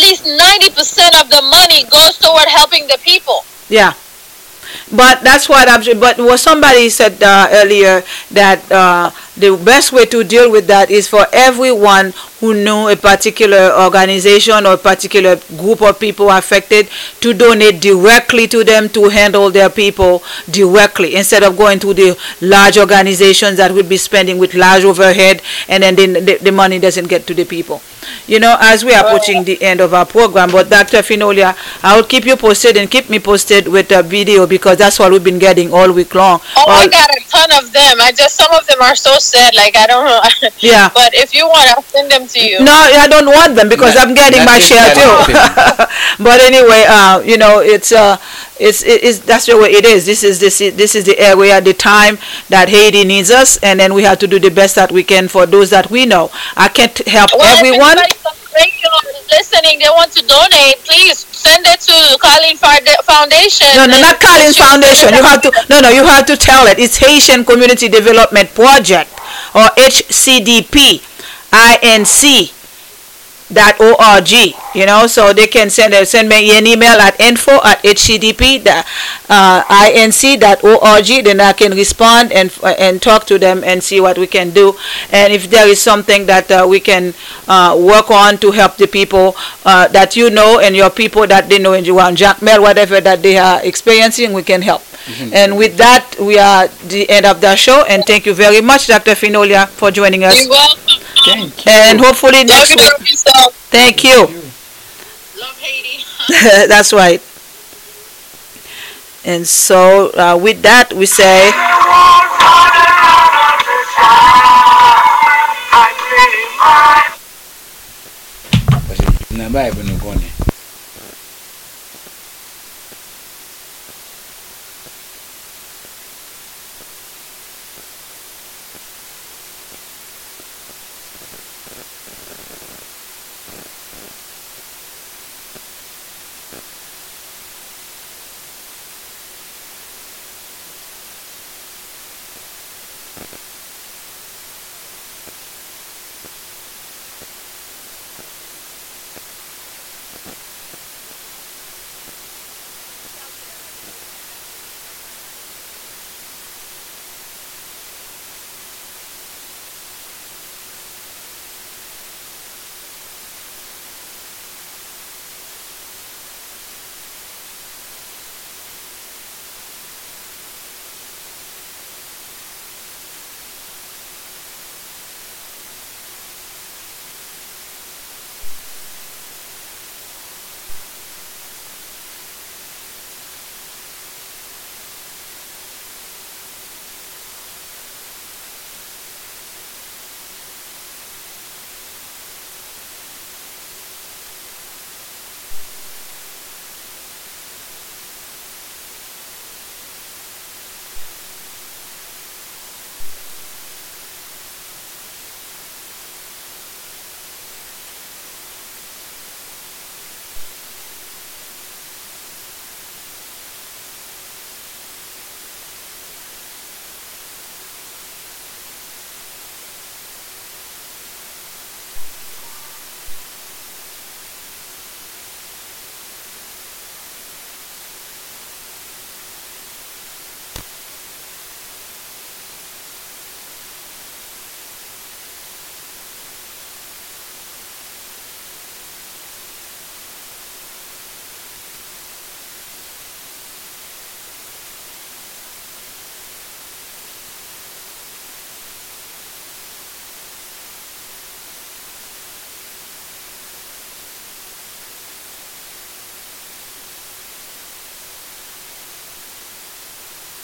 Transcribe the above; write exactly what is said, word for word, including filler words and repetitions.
least ninety percent of the money goes toward helping the people. Yeah. But that's what I'm. But what somebody said uh, earlier that uh, the best way to deal with that is for everyone who knew a particular organization or a particular group of people affected to donate directly to them to handle their people directly instead of going to the large organizations that would be spending with large overhead and then the, the, the money doesn't get to the people. You know, as we are approaching the end of our program, but Doctor Finolia, I will keep you posted and keep me posted with a video because that's what we've been getting all week long. Oh, all I got a ton of them. I just, some of them are so sad, like I don't know. Yeah. But if you want, I'll send them to you. No, I don't want them because No, I'm getting my nothing share too. that But anyway, uh, you know, it's uh, it's it's that's the way it is. This is this is, this is the area, the time that Haiti needs us, and then we have to do the best that we can for those that we know. I can't help Well, everyone. if anybody's on the radio listening, they want to donate, please send it to Colleen Fard- Foundation. No, no, not Collins Foundation. You have to no, no. You have to tell it. It's Haitian Community Development Project or H C D P, I N C. dot org, you know, so they can send a, send me an email at info at hcdp dot inc dot org. Then I can respond and and talk to them and see what we can do, and if there is something that uh, we can uh, work on to help the people uh, that you know and your people that they know in Juan Jacmel, whatever that they are experiencing, we can help. Mm-hmm. And with that, we are at the end of the show, and thank you very much, Doctor Finolia, for joining us. You're welcome. Thank you. And hopefully next week. Love yourself. Thank you. Love Haiti. That's right. And so uh, with that, we say. Na Bible no gone.